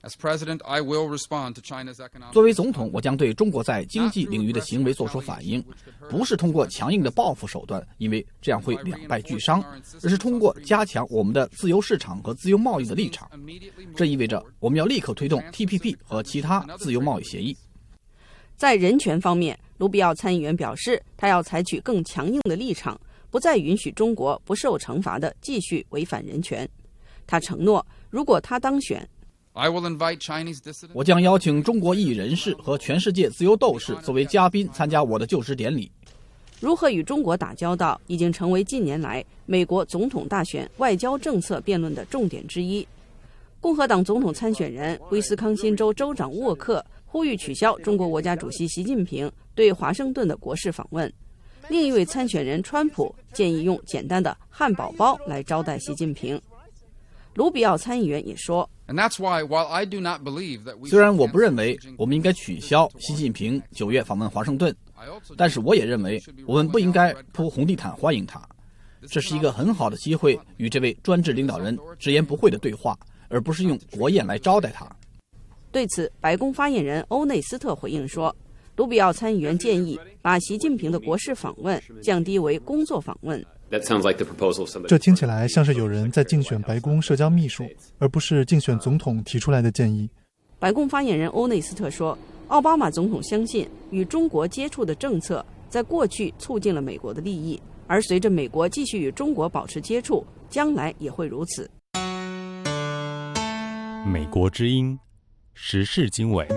作为总统，我将对中国在经济领域的行为做出反应，不是通过强硬的报复手段，因为这样会两败俱伤，而是通过加强我们的自由市场和自由贸易的立场。这意味着我们要立刻推动 T P P 和其他自由贸易协议。 在人权方面，卢比奥参议员表示，他要采取更强硬的立场，不再允许中国不受惩罚的继续违反人权。他承诺，如果他当选， 我将邀请中国异议人士和全世界自由斗士作为嘉宾参加我的就职典礼。 如何与中国打交道已经成为近年来美国总统大选外交政策辩论的重点之一。共和党总统参选人威斯康辛州州长沃克呼吁取消中国国家主席习近平对华盛顿的国事访问。另一位参选人川普建议用简单的汉堡包来招待习近平。卢比奥参议员也说， 虽然我不认为我们应该取消习近平九月访问华盛顿，但是我也认为我们不应该铺红地毯欢迎他。这是一个很好的机会与这位专制领导人直言不讳的对话，而不是用国宴来招待他。 对此，白宫发言人欧内斯特回应说，卢比奥参议员建议把习近平的国事访问降低为工作访问。 这听起来像是有人在竞选白宫社交秘书，而不是竞选总统提出来的建议。 白宫发言人欧内斯特说，奥巴马总统相信与中国接触的政策在过去促进了美国的利益，而随着美国继续与中国保持接触，将来也会如此。 美国之音时事经纬。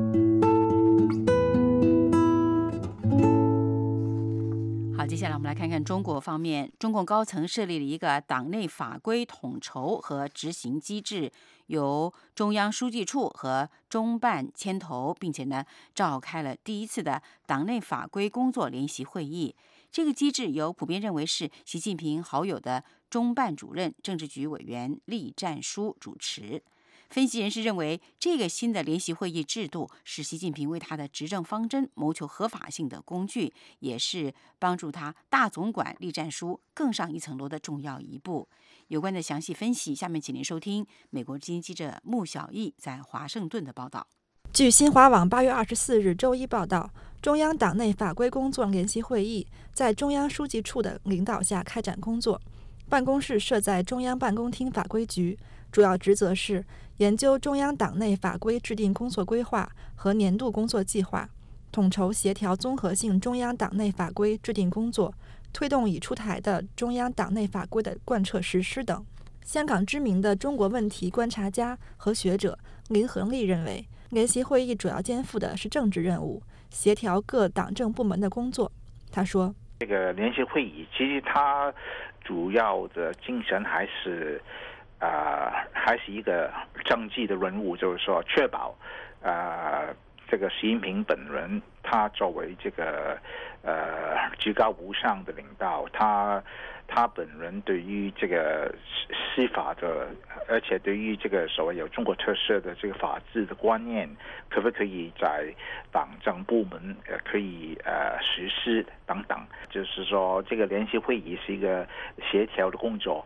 好，接下来我们来看看中国方面。中共高层设立了一个党内法规统筹和执行机制，由中央书记处和中办牵头，并且呢召开了第一次的党内法规工作联席会议。这个机制由普遍认为是习近平好友的中办主任、政治局委员栗战书主持。分析人士认为，这个新的联席会议制度是习近平为他的执政方针谋求合法性的工具，也是帮助他大总管栗战书更上一层楼的重要一步。有关的详细分析，下面请您收听美国之音记者穆小艺在华盛顿的报道。 据新华网八月二十四日周一报道，中央党内法规工作联席会议在中央书记处的领导下开展工作，办公室设在中央办公厅法规局，主要职责是研究中央党内法规制定工作规划和年度工作计划，统筹协调综合性中央党内法规制定工作，推动已出台的中央党内法规的贯彻实施等。香港知名的中国问题观察家和学者林恒利认为，联席会议主要肩负的是政治任务，协调各党政部门的工作。他说， 这个联席会议其实它主要的精神还是呃，还是一个政绩的任务，就是说确保呃这个习近平本人他作为这个呃居高无上的领导，他他本人对于这个司法的，而且对于这个所谓有中国特色的这个法治的观念，可不可以在党政部门呃可以呃实施等等，就是说这个联席会议是一个协调的工作。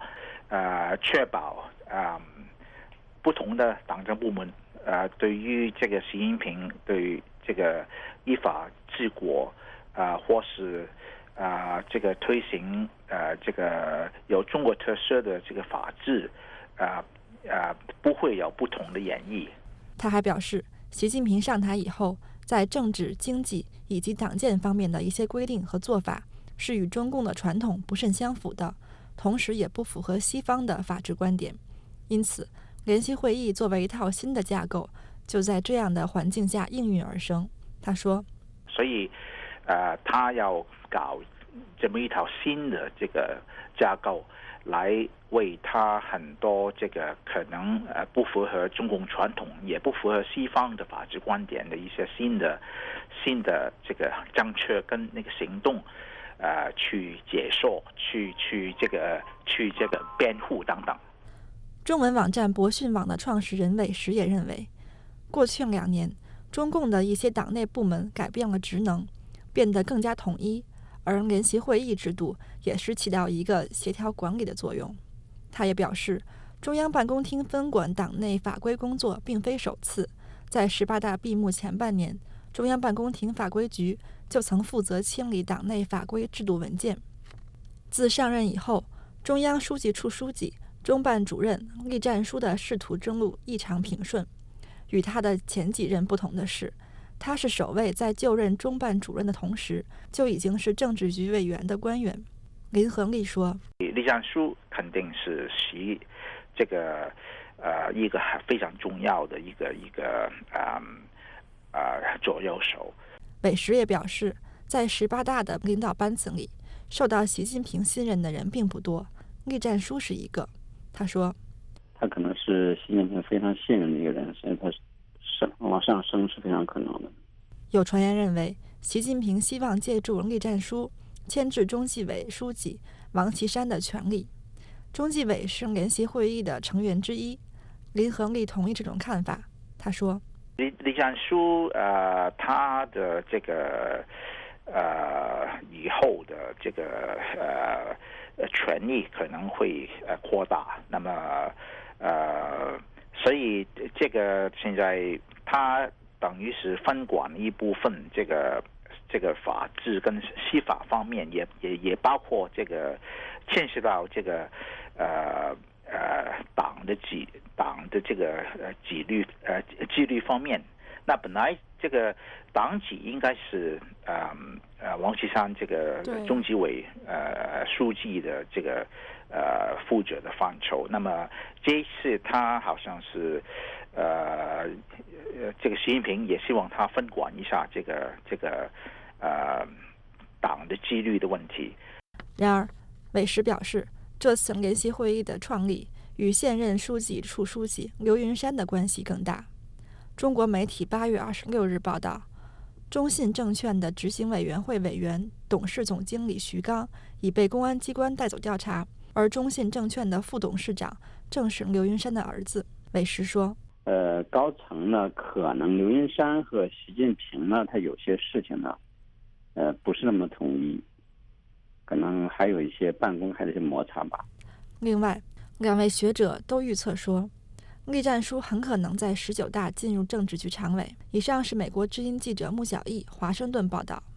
呃确保啊、呃、不同的党政部门呃对于这个习近平对这个依法治国啊、呃、或是啊、呃、这个推行呃这个有中国特色的这个法治啊啊、呃、不会有不同的演绎。 他还表示，习近平上台以后，在政治、经济以及党建方面的一些规定和做法是与中共的传统不甚相符的，同时也不符合西方的法治观点。因此，联席会议作为一套新的架构，就在这样的环境下应运而生。他说：“ 所以，呃，他要搞这么一套新的这个架构，来为他很多这个可能呃不符合中共传统，也不符合西方的法治观点的一些新的新的这个政策跟那个行动，呃，去解说，去去这个去这个辩护等等。” 中文网站博讯网的创始人韦石也认为，过去两年，中共的一些党内部门改变了职能，变得更加统一，而联席会议制度也是起到一个协调管理的作用。他也表示，中央办公厅分管党内法规工作并非首次，在十八大闭幕前半年，中央办公厅法规局就曾负责清理党内法规制度文件。自上任以后，中央书记处书记、中办主任栗战书的仕途之路异常平顺。与他的前几任不同的是，他是首位在就任中办主任的同时就已经是政治局委员的官员。林恒利说：“ 栗战书肯定是习这个呃一个非常重要的一个一个呃呃左右手。” 韦石也表示，在十八大的领导班子里，受到习近平信任的人并不多，栗战书是一个。他说：“ 他可能是习近平非常信任的一个人，所以他升往上升是非常可能的。” 有传言认为，习近平希望借助栗战书牵制中纪委书记王岐山的权力。中纪委是联席会议的成员之一，林恒利同意这种看法。他说：“ 栗栗战书呃，他的这个呃以后的这个呃。”权力可能会呃扩大，那么呃，所以这个现在他等于是分管一部分这个这个法治跟司法方面，也也也包括这个牵涉到这个呃呃党的纪党的这个呃纪律呃纪律方面。那本来这个党纪应该是呃呃王岐山这个中纪委呃书记的这个呃负责的范畴。那么这一次他好像是呃这个习近平也希望他分管一下这个这个呃党的纪律的问题。 然而，韦石表示，这次联席会议的创立与现任书记处书记刘云山的关系更大。中国媒体八月二十六日报道，中信证券的执行委员会委员、董事总经理徐刚已被公安机关带走调查，而中信证券的副董事长正是刘云山的儿子。韦石说：“ 呃，高层呢，可能刘云山和习近平呢，他有些事情呢，呃，不是那么统一，可能还有一些办公还有一些摩擦吧。” 另外，两位学者都预测说，栗战书很可能在十九大进入政治局常委。以上是美国之音记者穆小艺华盛顿报道。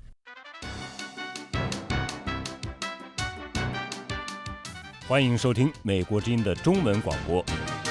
欢迎收听美国之音的中文广播。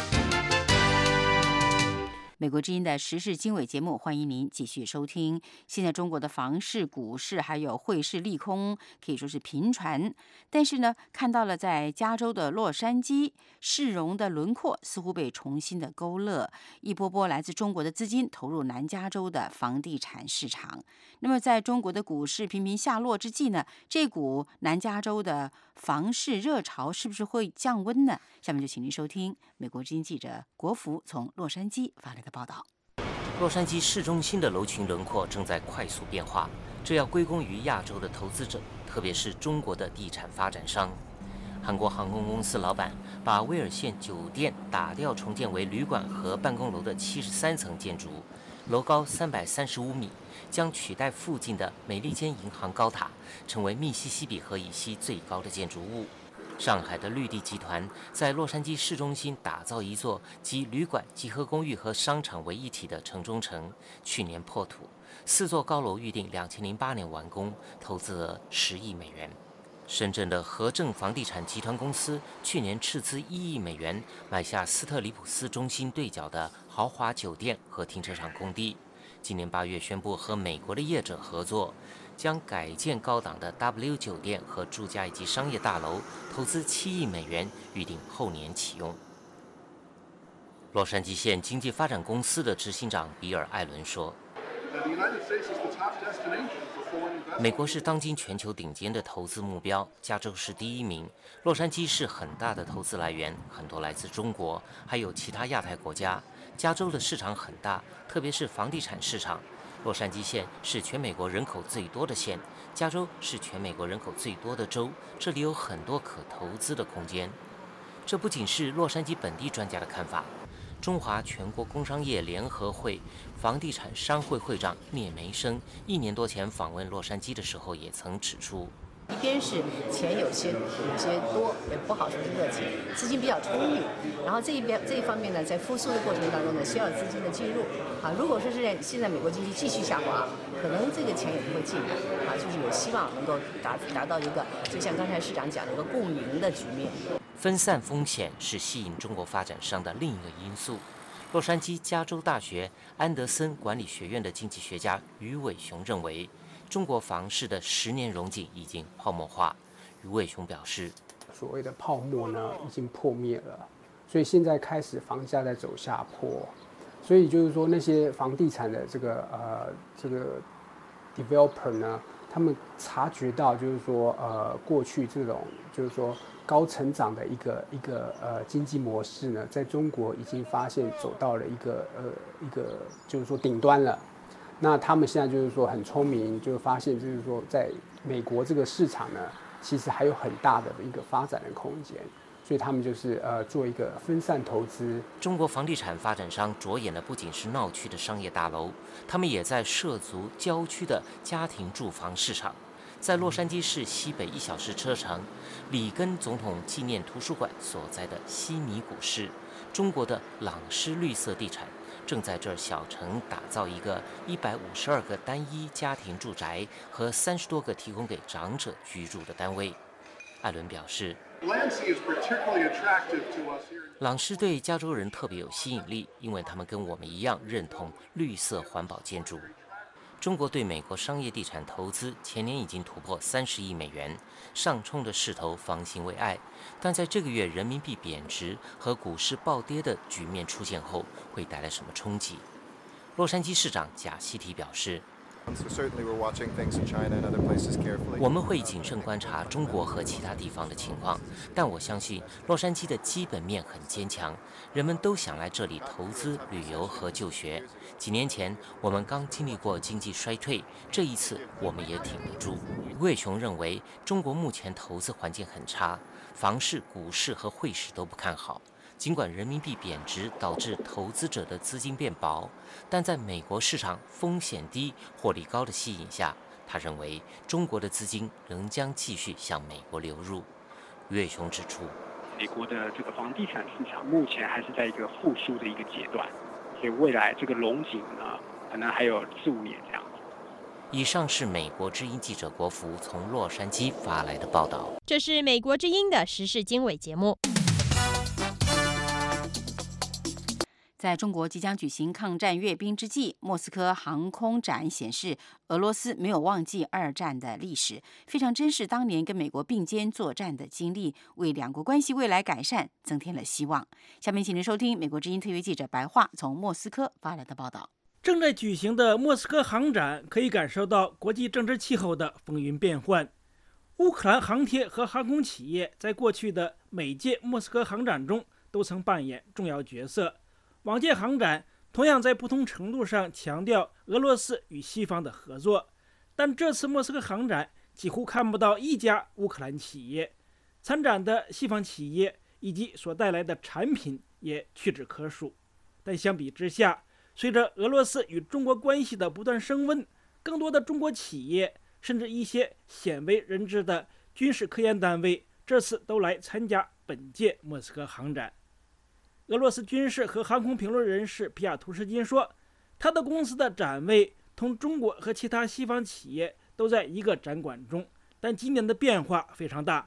美国之音的时事经纬节目，欢迎您继续收听。现在中国的房市、股市还有汇市利空可以说是频传，但是呢，看到了在加州的洛杉矶，市容的轮廓似乎被重新的勾勒，一波波来自中国的资金投入南加州的房地产市场。那么，在中国的股市频频下落之际呢，这股南加州的房市热潮是不是会降温呢？下面就请您收听美国之音记者国福从洛杉矶发来的报道。 洛杉矶市中心的楼群轮廓正在快速变化，这要归功于亚洲的投资者，特别是中国的地产发展商。韩国航空公司老板把威尔县酒店打掉重建为旅馆和办公楼的七十三层建筑，楼高三百三十五米，将取代附近的美利坚银行高塔，成为密西西比河以西最高的建筑物。 上海的绿地集团在洛杉矶市中心打造一座集旅馆、集合公寓和商场为一体的城中城，去年破土，四座高楼预定两千零八年完工，投资额十亿美元。深圳的和正房地产集团公司去年斥资一亿美元买下斯特里普斯中心对角的豪华酒店和停车场空地。今年八月宣布和美国的业者合作，将改建高档的 W 酒店和住家以及商业大楼，投资七亿美元，预定后年启用。洛杉矶县经济发展公司的执行长比尔·艾伦说，美国是当今全球顶尖的投资目标，加州是第一名。洛杉矶是很大的投资来源，很多来自中国，还有其他亚太国家。加州的市场很大，特别是房地产市场。洛杉矶县是全美国人口最多的县，加州是全美国人口最多的州，这里有很多可投资的空间。这不仅是洛杉矶本地专家的看法，中华全国工商业联合会房地产商会会长聂梅生一年多前访问洛杉矶的时候也曾指出， 一边是钱有些有些多，也不好说是热钱，资金比较充裕。然后这一边这一方面呢，在复苏的过程当中呢，需要资金的进入啊。如果说是现在美国经济继续下滑，可能这个钱也不会进来啊，就是有希望能够达达到一个，就像刚才市长讲的一个共赢的局面。 分散风险是吸引中国发展商的另一个因素。洛杉矶加州大学安德森管理学院的经济学家于伟雄认为，中国房市的十年荣景已经泡沫化。于伟雄表示， 所谓的泡沫呢已经破灭了，所以现在开始房价在走下坡，所以就是说那些房地产的这个呃这个 developer 呢，他们察觉到就是说呃过去这种就是说高成长的一个一个呃经济模式呢，在中国已经发现走到了一个呃一个就是说顶端了。那他们现在就是说很聪明，就发现就是说在美国这个市场呢，其实还有很大的一个发展的空间，所以他们就是呃做一个分散投资。 中国房地产发展商着眼的不仅是闹区的商业大楼，他们也在涉足郊区的家庭住房市场。在洛杉矶市西北一小时车程，里根总统纪念图书馆所在的西米古市，中国的朗诗绿色地产正在这儿小城打造一个一百五十二个单一家庭住宅和三十多个提供给长者居住的单位。艾伦表示，朗诗对加州人特别有吸引力，因为他们跟我们一样认同绿色环保建筑。中国对美国商业地产投资前年已经突破三十亿美元，上冲的势头方兴未艾。但在这个月人民币贬值和股市暴跌的局面出现后，会带来什么冲击？洛杉矶市长贾西提表示，我们会谨慎观察中国和其他地方的情况，但我相信洛杉矶的基本面很坚强，人们都想来这里投资、旅游和就学。几年前我们刚经历过经济衰退，这一次我们也挺得住。魏雄认为，中国目前投资环境很差，房市、股市和汇市都不看好。尽管人民币贬值导致投资者的资金变薄，但在美国市场风险低、获利高的吸引下，他认为中国的资金仍将继续向美国流入。岳雄指出， 美国的这个房地产市场目前还是在一个复苏的一个阶段，所以未来这个龙井呢，可能还有四五年这样子。 以上是美国之音记者国福从洛杉矶发来的报道。 这是美国之音的时事经纬节目。 在中国即将举行抗战阅兵之际，莫斯科航空展显示，俄罗斯没有忘记二战的历史，非常珍视当年跟美国并肩作战的经历，为两国关系未来改善增添了希望。下面请您收听美国之音特约记者白桦从莫斯科发来的报道。 正在举行的莫斯科航展可以感受到国际政治气候的风云变幻。乌克兰航天和航空企业在过去的每届莫斯科航展中都曾扮演重要角色。往届航展同样在不同程度上强调俄罗斯与西方的合作，但这次莫斯科航展几乎看不到一家乌克兰企业，参展的西方企业以及所带来的产品也屈指可数。但相比之下，随着俄罗斯与中国关系的不断升温，更多的中国企业甚至一些鲜为人知的军事科研单位这次都来参加本届莫斯科航展。俄罗斯军事和航空评论人士皮亚图什金说，他的公司的展位同中国和其他西方企业都在一个展馆中，但今年的变化非常大。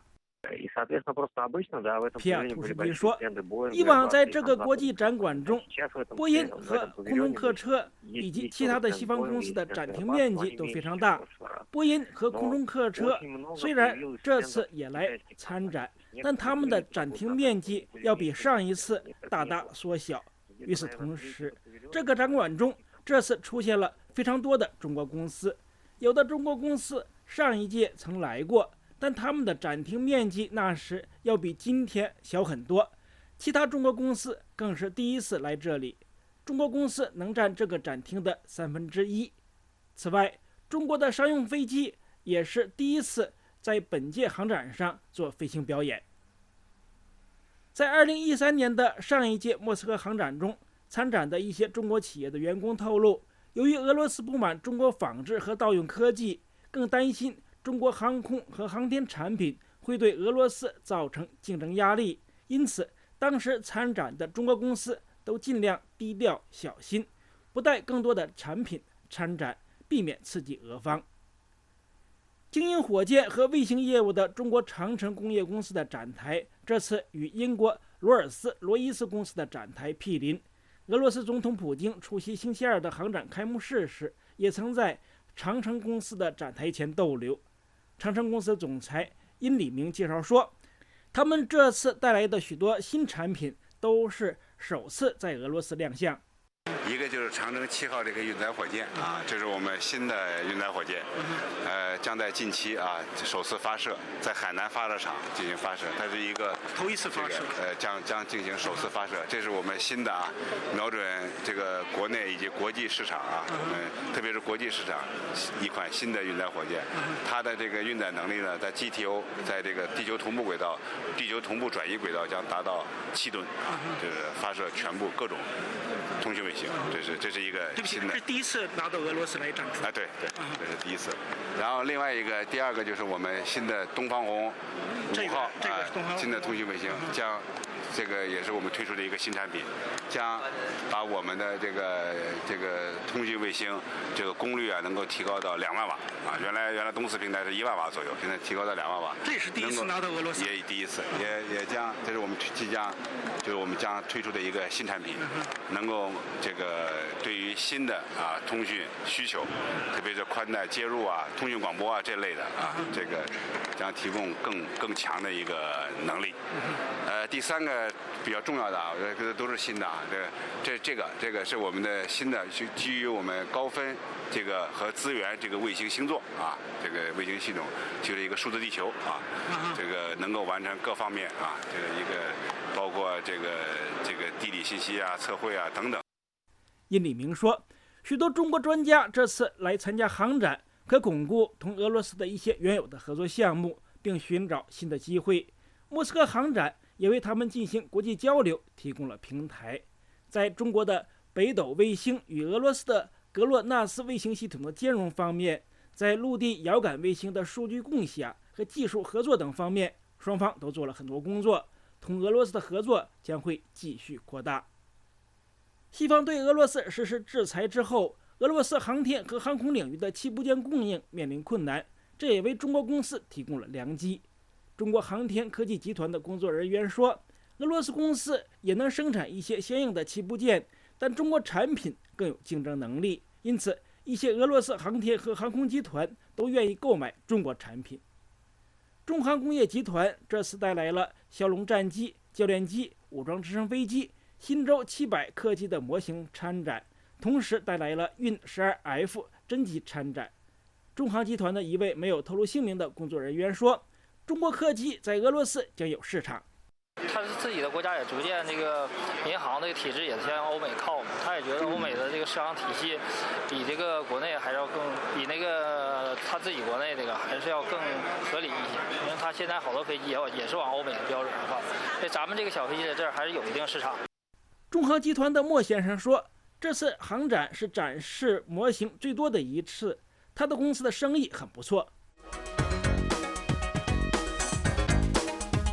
皮亚图什金说，以往在这个国际展馆中，波音和空中客车以及其他的西方公司的展厅面积都非常大。波音和空中客车虽然这次也来参展，但他们的展厅面积要比上一次大大缩小。与此同时，这个展馆中这次出现了非常多的中国公司，有的中国公司上一届曾来过，但他们的展厅面积那时要比今天小很多，其他中国公司更是第一次来这里，中国公司能占这个展厅的三分之一。此外，中国的商用飞机也是第一次在本届航展上做飞行表演。在二零一三年的上一届莫斯科航展中，参展的一些中国企业的员工透露，由于俄罗斯不满中国仿制和盗用科技，更担心中国航空和航天产品会对俄罗斯造成竞争压力，因此当时参展的中国公司都尽量低调小心，不带更多的产品参展，避免刺激俄方。经营火箭和卫星业务的中国长城工业公司的展台，这次与英国罗尔斯罗伊斯公司的展台毗邻。俄罗斯总统普京出席星期二的航展开幕式时，也曾在长城公司的展台前逗留。长城公司总裁殷礼明介绍说，他们这次带来的许多新产品都是首次在俄罗斯亮相。 一个就是长征七号这个运载火箭啊，这是我们新的运载火箭，呃，将在近期啊首次发射，在海南发射场进行发射。它是一个头一次发射， 呃，将将进行首次发射。这是我们新的啊，瞄准这个国内以及国际市场啊，我们特别是国际市场一款新的运载火箭，它的这个运载能力呢，在 G T O 在这个地球同步轨道、地球同步转移轨道将达到七吨啊，这是发射全部各种通讯卫星。这是这是一个新的， 这是第一次拿到俄罗斯来展出啊，对对，这是第一次。然后另外一个，第二个就是我们新的东方红五号啊，新的通讯卫星将。这个也是我们推出的一个新产品，将把我们的这个这个通讯卫星这个功率啊，能够提高到两万瓦啊。原来原来东四平台是一万瓦左右，现在提高到两万瓦。 这也是第一次拿到俄罗斯， 也第一次，也也将这是我们即将就是我们将推出的一个新产品，能够这个对于新的啊通讯需求，特别是宽带接入啊、通讯广播啊这类的啊，这个将提供更更强的一个能力。呃，第三个比较重要的啊，我觉得都是新的啊。这这这个这个是我们的新的，基基于我们高分这个和资源这个卫星星座啊，这个卫星系统就是一个数字地球啊，这个能够完成各方面啊，这个一个包括这个这个地理信息啊、测绘啊等等。 殷礼明说，许多中国专家这次来参加航展，可巩固同俄罗斯的一些原有的合作项目，并寻找新的机会。莫斯科航展也为他们进行国际交流提供了平台。在中国的北斗卫星与俄罗斯的格洛纳斯卫星系统的兼容方面，在陆地遥感卫星的数据共享和技术合作等方面，双方都做了很多工作。同俄罗斯的合作将会继续扩大。西方对俄罗斯实施制裁之后，俄罗斯航天和航空领域的器部件供应面临困难，这也为中国公司提供了良机。中国航天科技集团的工作人员说，俄罗斯公司也能生产一些相应的器部件，但中国产品更有竞争能力，因此一些俄罗斯航天和航空集团都愿意购买中国产品。中航工业集团这次带来了枭龙战机、教练机、武装直升飞机、新舟七百客机的模型参展，同时带来了运 十二 F 真机参展。中航集团的一位没有透露姓名的工作人员说，中国客机在俄罗斯将有市场。 他是自己的国家也逐渐这个民航这个体制也向欧美靠嘛，他也觉得欧美的这个市场体系比这个国内还要更比那个他自己国内这个还是要更合理一些，因为他现在好多飞机也也是往欧美的标准上靠，所以咱们这个小飞机在这儿还是有一定市场。 中航集团的莫先生说，这次航展是展示模型最多的一次，他的公司的生意很不错。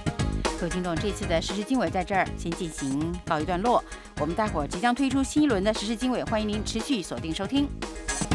各位听众，这次的时事经纬在这儿先进行告一段落，我们待会儿即将推出新一轮的时事经纬，欢迎您持续锁定收听。